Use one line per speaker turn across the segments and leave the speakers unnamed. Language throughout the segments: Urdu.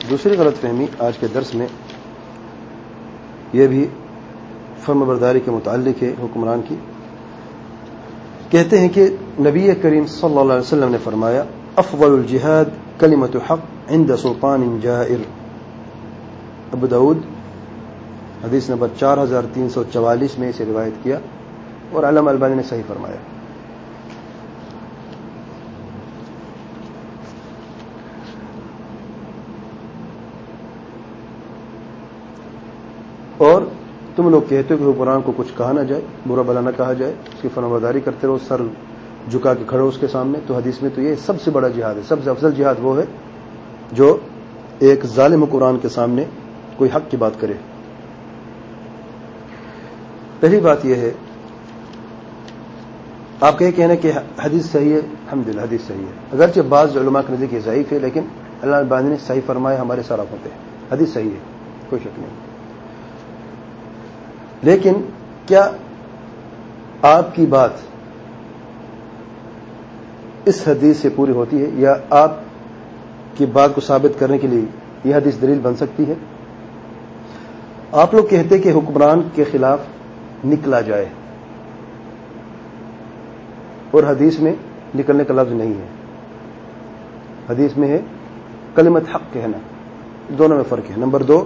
دوسری غلط فہمی آج کے درس میں یہ بھی فرمانبرداری کے متعلق ہے حکمران کی. کہتے ہیں کہ نبی کریم صلی اللہ علیہ وسلم نے فرمایا افضل الجہاد کلمۃ حق عند سلطان جائر. ابو داؤد حدیث نمبر 4344 میں اسے روایت کیا اور علامہ البانی نے صحیح فرمایا. اور تم لوگ کہتے ہو کہ حکمران کو کچھ کہا نہ جائے، برا بلا نہ کہا جائے، اس کی فرمانبرداری کرتے رہو، سر جھکا کے کھڑے ہو اس کے سامنے. تو حدیث میں تو یہ سب سے بڑا جہاد ہے، سب سے افضل جہاد وہ ہے جو ایک ظالم حکمران کے سامنے کوئی حق کی بات کرے. پہلی بات یہ ہے، آپ کا یہ کہنا کہ حدیث صحیح ہے، الحمدللہ حدیث صحیح ہے، اگرچہ بعض علماء کے نزدیک یہ ضعیف ہے، لیکن اللہ البانی نے صحیح فرمایا، ہمارے سارا ہوتے ہیں، حدیث صحیح ہے، کوئی شک نہیں. لیکن کیا آپ کی بات اس حدیث سے پوری ہوتی ہے، یا آپ کی بات کو ثابت کرنے کے لیے یہ حدیث دلیل بن سکتی ہے؟ آپ لوگ کہتے کہ حکمران کے خلاف نکلا جائے، اور حدیث میں نکلنے کا لفظ نہیں ہے، حدیث میں ہے کلمت حق کہنا. دونوں میں فرق ہے. نمبر 2،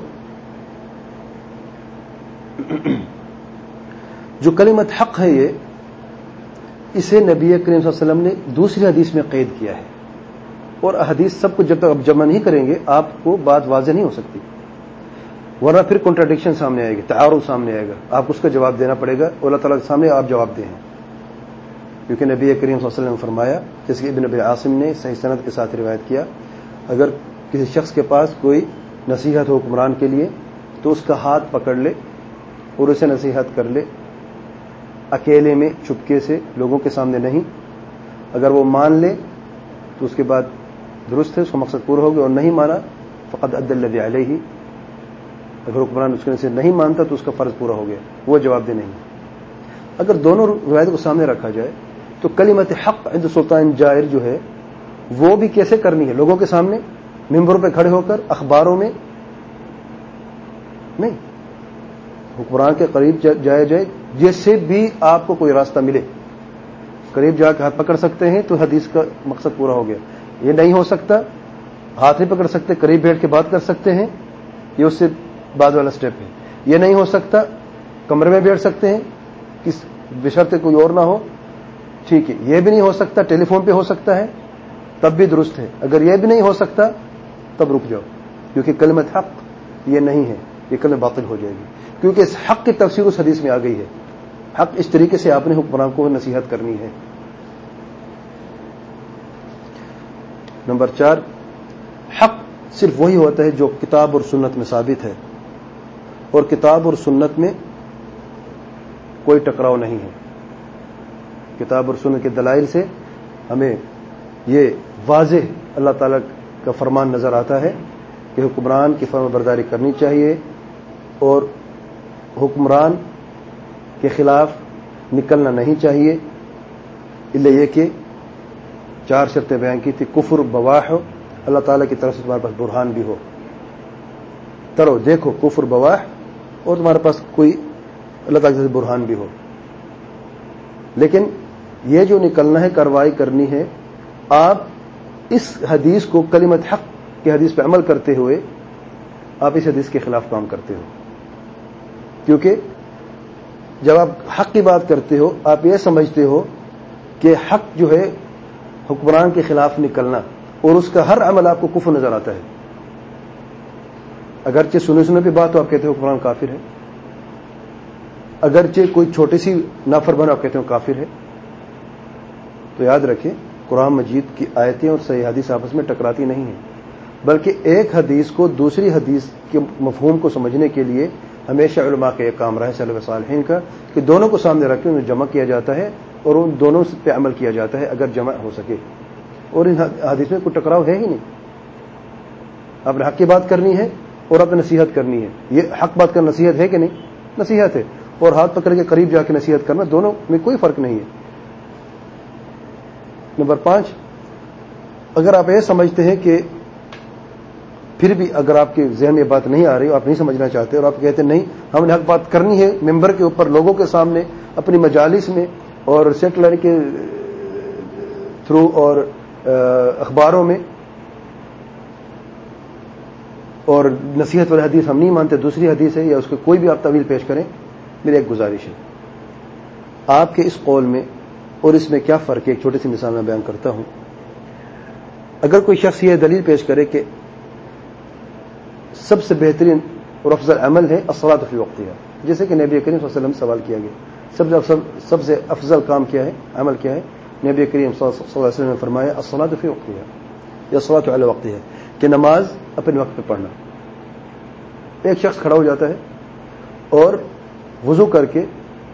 جو کلمت حق ہے اسے نبی کریم صلی اللہ علیہ وسلم نے دوسری حدیث میں قید کیا ہے، اور حدیث سب کو جب تک آپ جمع نہیں کریں گے آپ کو بات واضح نہیں ہو سکتی، ورنہ پھر کنٹراڈکشن سامنے آئے گی، تعارض سامنے آئے گا، آپ اس کا جواب دینا پڑے گا. اللہ تعالیٰ کے سامنے آپ جواب دیں، کیونکہ نبی کریم صلی اللہ علیہ وسلم نے فرمایا، جس کہ ابن ابی عاصم نے صحیح سند کے ساتھ روایت کیا، اگر کسی شخص کے پاس کوئی نصیحت ہو حکمران کے لیے تو اس کا ہاتھ پکڑ لے اور اسے نصیحت کر لے، اکیلے میں چپکے سے، لوگوں کے سامنے نہیں. اگر وہ مان لے تو اس کے بعد درست ہے، اس کا مقصد پورا ہو گیا، اور نہیں مانا فقد ادى الذي علیہ. اگر حکمران اس کے سے نہیں مانتا تو اس کا فرض پورا ہو گیا، وہ جواب دے نہیں. اگر دونوں روایت کو سامنے رکھا جائے تو کلمت حق عند سلطان جائر جو ہے وہ بھی کیسے کرنی ہے؟ لوگوں کے سامنے، ممبروں پہ کھڑے ہو کر، اخباروں میں نہیں، حکمران کے قریب جایا جائے، جیسے بھی آپ کو کوئی راستہ ملے قریب جا کے ہاتھ پکڑ سکتے ہیں تو حدیث کا مقصد پورا ہو گیا. یہ نہیں ہو سکتا، ہاتھ نہیں پکڑ سکتے، قریب بیٹھ کے بات کر سکتے ہیں، یہ اس سے بعد والا سٹیپ ہے. یہ نہیں ہو سکتا، کمرے میں بیٹھ سکتے ہیں، کس بشرط کوئی اور نہ ہو، ٹھیک ہے. یہ بھی نہیں ہو سکتا، ٹیلی فون پہ ہو سکتا ہے، تب بھی درست ہے. اگر یہ بھی نہیں ہو سکتا تب رک جاؤ، کیونکہ کلمت حق یہ نہیں ہے، یہ کلمہ باطل ہو جائے گی، کیونکہ اس حق کی تفسیر اس حدیث میں آ گئی ہے. حق اس طریقے سے آپ نے حکمران کو نصیحت کرنی ہے. نمبر 4، حق صرف وہی ہوتا ہے جو کتاب اور سنت میں ثابت ہے، اور کتاب اور سنت میں کوئی ٹکراؤ نہیں ہے. کتاب اور سنت کے دلائل سے ہمیں یہ واضح اللہ تعالیٰ کا فرمان نظر آتا ہے کہ حکمران کی فرمانبرداری کرنی چاہیے، اور حکمران کے خلاف نکلنا نہیں چاہیے، الا یہ کہ 4 شرطیں بیان کی تھی. کفر بواح ہو، اللہ تعالیٰ کی طرف سے تمہارے پاس برہان بھی ہو، کرو دیکھو کفر بواح، اور تمہارے پاس کوئی اللہ تعالیٰ سے برہان بھی ہو. لیکن یہ جو نکلنا ہے، کارروائی کرنی ہے، آپ اس حدیث کو کلمت حق کی حدیث پہ عمل کرتے ہوئے آپ اس حدیث کے خلاف کام کرتے ہو. کیونکہ جب آپ حق کی بات کرتے ہو آپ یہ سمجھتے ہو کہ حق جو ہے حکمران کے خلاف نکلنا، اور اس کا ہر عمل آپ کو کفر نظر آتا ہے. اگرچہ سنے پہ بات ہو آپ کہتے ہو حکمران کافر ہے، اگرچہ کوئی چھوٹی سی نافرمان آپ کہتے ہو کافر ہے. تو یاد رکھیں، قرآن مجید کی آیتیں اور صحیح حدیث آپس میں ٹکراتی نہیں ہیں، بلکہ ایک حدیث کو دوسری حدیث کے مفہوم کو سمجھنے کے لیے ہمیشہ علماء کا ایک کام رہا ہے، سلف صالحین کا، کہ دونوں کو سامنے رکھ کے انہیں جمع کیا جاتا ہے اور ان دونوں پہ عمل کیا جاتا ہے اگر جمع ہو سکے. اور ان حدیث میں کوئی ٹکراؤ ہے ہی نہیں. آپ نے حق کی بات کرنی ہے اور آپ نے نصیحت کرنی ہے. یہ حق بات کرنا نصیحت ہے کہ نہیں؟ نصیحت ہے. اور ہاتھ پکڑ کے قریب جا کے نصیحت کرنا، دونوں میں کوئی فرق نہیں ہے. نمبر 5، اگر آپ یہ سمجھتے ہیں کہ پھر بھی اگر آپ کے ذہن میں یہ بات نہیں آ رہی، آپ نہیں سمجھنا چاہتے اور آپ کہتے ہیں نہیں ہم نے حق بات کرنی ہے ممبر کے اوپر، لوگوں کے سامنے، اپنی مجالس میں اور سیٹلر کے تھرو اور اخباروں میں، اور نصیحت والی حدیث ہم نہیں مانتے، دوسری حدیث ہے یا اس کو کوئی بھی آپ تعویل پیش کریں، میری ایک گزارش ہے آپ کے اس قول میں اور اس میں کیا فرق ہے. ایک چھوٹی سی مثال میں بیان کرتا ہوں. اگر کوئی شخص یہ دلیل پیش کرے کہ سب سے بہترین اور افضل عمل ہے الصلاۃ فی وقتہا، جیسے کہ نبی کریم صلی اللہ علیہ وسلم سوال کیا گیا سب سے افضل کام کیا ہے، عمل کیا ہے، نبی کریم صلی اللہ علیہ وسلم نے فرمایا الصلاۃ فی وقتہا یا الصلاۃ علی وقتہا، کہ نماز اپنے وقت پہ پڑھنا. ایک شخص کھڑا ہو جاتا ہے اور وضو کر کے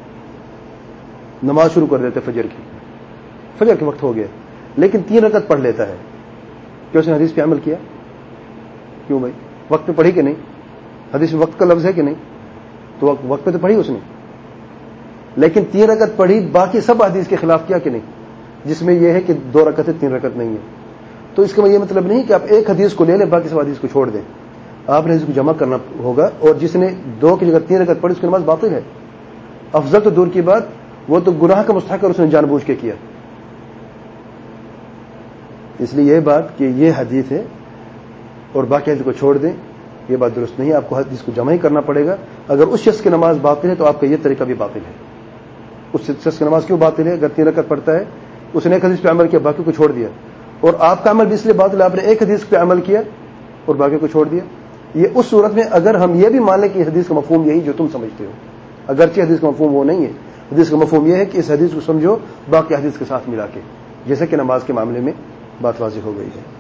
نماز شروع کر دیتے فجر کے وقت ہو گیا، لیکن 3 رکعت پڑھ لیتا ہے. کیا اس نے حدیث پہ عمل کیا؟ کیوں بھائی؟ وقت پہ پڑھی کہ نہیں؟ حدیث میں وقت کا لفظ ہے کہ نہیں؟ تو وقت پہ تو پڑھی اس نے، لیکن 3 رکعت پڑھی، باقی سب حدیث کے خلاف کیا کہ نہیں، جس میں یہ ہے کہ 2 رکعت ہے 3 رکعت نہیں ہے. تو اس کا یہ مطلب نہیں کہ آپ ایک حدیث کو لے لیں باقی سب حدیث کو چھوڑ دیں. آپ نے حدیث کو جمع کرنا ہوگا، اور جس نے 2 کی جگہ 3 رکعت پڑھی اس کی نماز باطل ہے. افضل تو دور کی بات، وہ تو گناہ کا مستحق اور اس نے جان بوجھ کے کیا. اس لیے یہ بات کہ یہ حدیث ہے اور باقی حدیث کو چھوڑ دیں، یہ بات درست نہیں ہے. آپ کو حدیث کو جمع ہی کرنا پڑے گا. اگر اس شخص کی نماز باطل ہے تو آپ کا یہ طریقہ بھی باطل ہے. اس شخص کی نماز کیوں باطل ہے؟ اگر 3 رکعت پڑھتا ہے، اس نے ایک حدیث پہ عمل کیا، باقی کو چھوڑ دیا، اور آپ کا عمل بھی اس لیے باطل ہے، آپ نے ایک حدیث پہ عمل کیا اور باقی کو چھوڑ دیا. یہ اس صورت میں اگر ہم یہ بھی مان لیں کہ حدیث کا مفہوم یہی جو تم سمجھتے ہو، اگرچہ حدیث کا مفہوم وہ نہیں ہے. حدیث کا مفہوم یہ ہے کہ اس حدیث کو سمجھو باقی حدیث کے ساتھ ملا کے، جیسے کہ نماز کے معاملے میں بات واضح ہو گئی ہے.